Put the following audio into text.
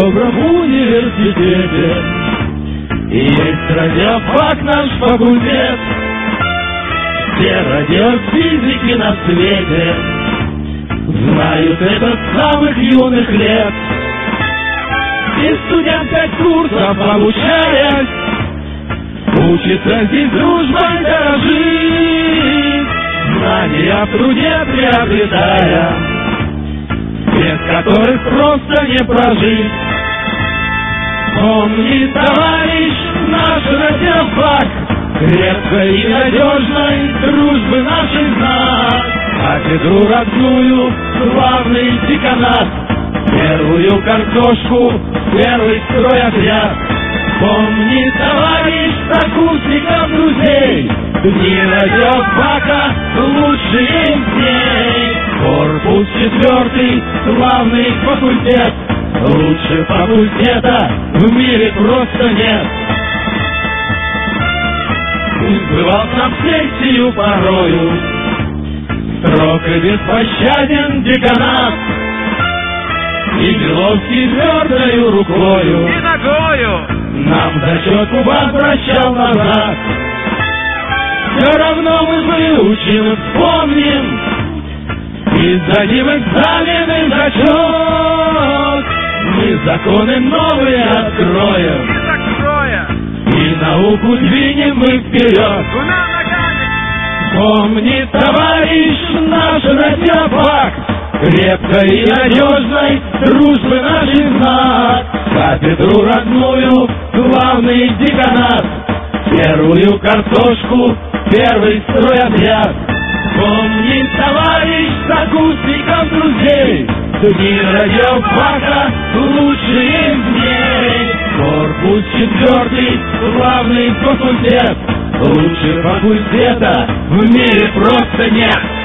добром университете. И есть радиофак наш факультет, все радиофизики на свете знают это с самых юных лет. И студент 5 курсов обучаясь, учится здесь дружбой дорожить, знания в труде приобретая, без которых просто не прожить. Помни, товарищ, наш радиофак, крепкой и надежной дружбы нашей знак. Кафедру родную, славный деканат, первую картошку, первый стройотряд. Помни, товарищ, сокурсников, друзей, дни радиофака лучшие дней. Корпус 4, славный факультет, лучше факультета в мире просто нет. Бывал сам сессию порою, строг и беспощаден деканат, и Беловский твердою рукою и ногою нам зачет возвращал назад. Все равно мы выучим, вспомним и сдадим экзамены зачет. Мы законы новые откроем и закроя и науку двинем мы вперед. двумя ногами. Помни, товарищ, наш радиофак, крепкой и надежной дружбы нашей знак. Кафедру родную, главный деканат, первую картошку, первый стройотряд. Помни, товарищ, сокурсников, друзей, дни радиофака лучшие дней. Корпус 4, главный факультет, лучше факультета в мире просто нет.